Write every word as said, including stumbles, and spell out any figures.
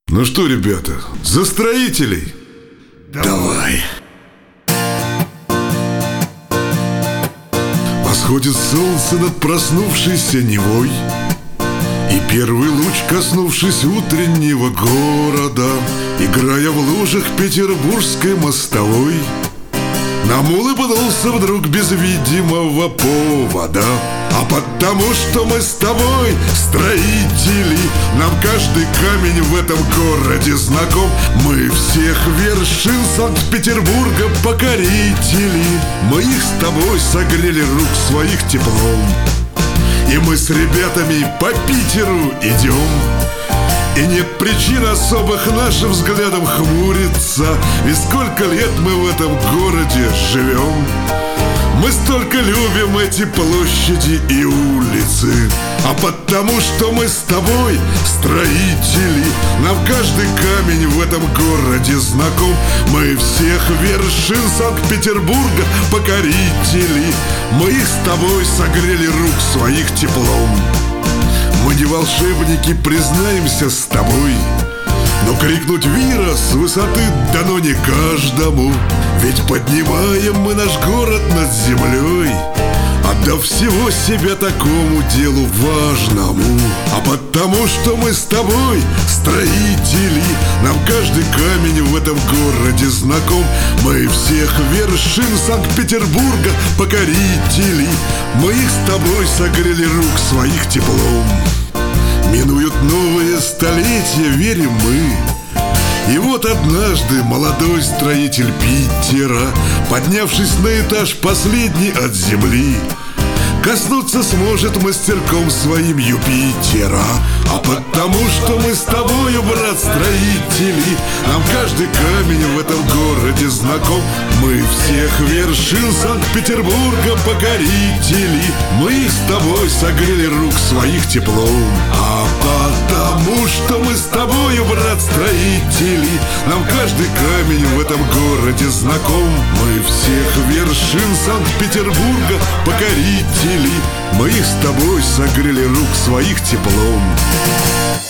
Ну что, ребята, за строителей? Давай. Восходит солнце над проснувшейся Невой, и первый луч, коснувшись утреннего города, играя в лужах петербургской мостовой, нам улыбнулся вдруг без видимого повода. А потому что мы с тобой строители, нам каждый камень в этом городе знаком. Мы всех вершин Санкт-Петербурга покорители, мы их с тобой согрели рук своих теплом. И мы с ребятами по Питеру идем, и нет причин особых нашим взглядом хмуриться. Ведь сколько лет мы в этом городе живем, мы столько любим эти площади и улицы. А потому что мы с тобой строители, нам каждый камень в этом городе знаком. Мы всех вершин Санкт-Петербурга покорители, мы их с тобой согрели рук своих теплом. Мы не волшебники, признаемся с тобой, но крикнуть «Вира» с высоты дано не каждому. Ведь поднимаем мы наш город над землей, отдав всего себя такому делу важному. А потому что мы с тобой строители, нам каждый камень в этом городе знаком. Мы всех вершин Санкт-Петербурга покорители, мы их с тобой согрели рук своих теплом. Минуют новые столетия, верим мы. И вот однажды молодой строитель Питера, поднявшись на этаж последний от земли, коснуться сможет мастерком своим Юпитера. А потому что мы с тобою, брат, строители, нам каждый камень в этом городе знаком. Мы всех вершин Санкт-Петербурга покорители, мы их с тобой согрели рук своих теплом. А потому что мы с тобою, брат, строители, нам каждый камень в этом городе знаком. Мы всех вершин Санкт-Петербурга покорители, мы их с тобой согрели рук своих теплом.